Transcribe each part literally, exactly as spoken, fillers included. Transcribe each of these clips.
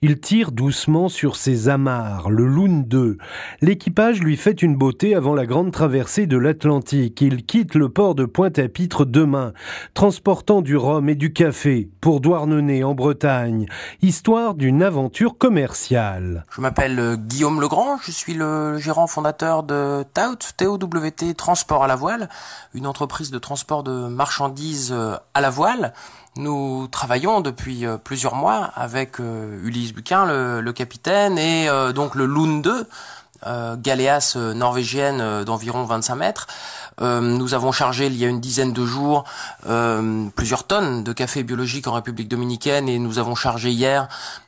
Il tire doucement sur ses amarres, le Loon deux. L'équipage lui fait une beauté avant la grande traversée de l'Atlantique. Il quitte le port de Pointe-à-Pitre demain, transportant du rhum et du café pour Douarnenez en Bretagne. Histoire d'une aventure commerciale. Je m'appelle Guillaume Legrand, je suis le gérant fondateur de T A U T, T O W T Transport à la voile, une entreprise de transport de marchandises à la voile. Nous travaillons depuis plusieurs mois avec Ulysse Bucquin, le, le capitaine, et euh, donc le Loon deux, euh, galéasse norvégienne d'environ vingt-cinq mètres. Euh, nous avons chargé il y a une dizaine de jours euh, plusieurs tonnes de café biologique en République dominicaine, et nous avons chargé hier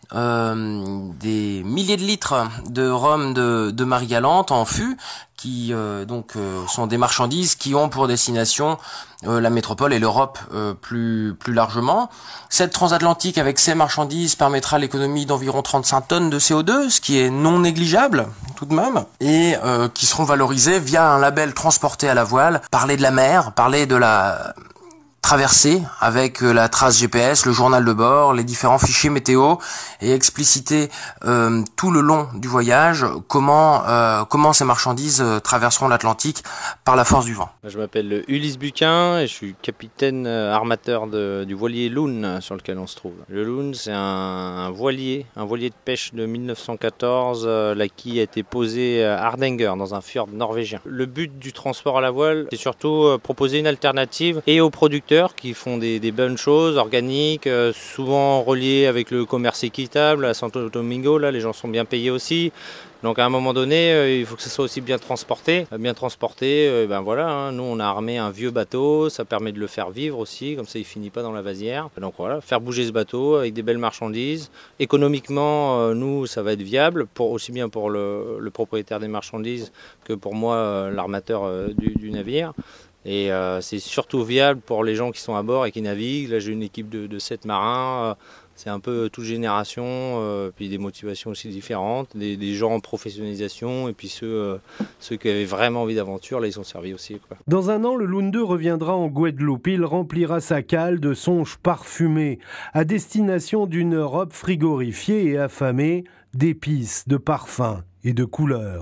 euh, des milliers de litres de rhum de, de Marie-Galante en fût, qui euh, donc euh, sont des marchandises qui ont pour destination euh, la métropole et l'Europe euh, plus plus largement. Cette transatlantique avec ces marchandises permettra l'économie d'environ trente-cinq tonnes de C O deux, ce qui est non négligeable tout de même, et euh, qui seront valorisées via un label transporté à la voile. Parler de la mer, parler de la traversée avec la trace G P S, le journal de bord, les différents fichiers météo, et expliciter euh, tout le long du voyage comment euh, comment ces marchandises euh, traverseront l'Atlantique par la force du vent. Je m'appelle Ulysse Bucquin et je suis capitaine armateur de, du voilier Loon sur lequel on se trouve. Le Loon, c'est un, un voilier, un voilier de pêche de mille neuf cent quatorze, euh, là, qui a été posé à Hardanger dans un fjord norvégien. Le but du transport à la voile, c'est surtout euh, proposer une alternative et aux producteurs qui font des, des bonnes choses organiques, euh, souvent reliées avec le commerce équitable. À Santo Domingo, là, les gens sont bien payés aussi. Donc à un moment donné, euh, il faut que ça soit aussi bien transporté. Bien transporté, euh, ben voilà, hein, nous on a armé un vieux bateau, ça permet de le faire vivre aussi, comme ça il finit pas dans la vasière. Donc voilà, faire bouger ce bateau avec des belles marchandises. Économiquement, euh, nous ça va être viable, pour, aussi bien pour le, le propriétaire des marchandises que pour moi, euh, l'armateur euh, du, du navire. Et euh, c'est surtout viable pour les gens qui sont à bord et qui naviguent. Là, j'ai une équipe de, de sept marins. Euh, c'est un peu toute génération, euh, puis des motivations aussi différentes. Des, des gens en professionnalisation, et puis ceux, euh, ceux qui avaient vraiment envie d'aventure, là, ils sont servis aussi, quoi. Dans un an, le Loon deux reviendra en Guadeloupe. Il remplira sa cale de songes parfumés, à destination d'une Europe frigorifiée et affamée d'épices, de parfums et de couleurs.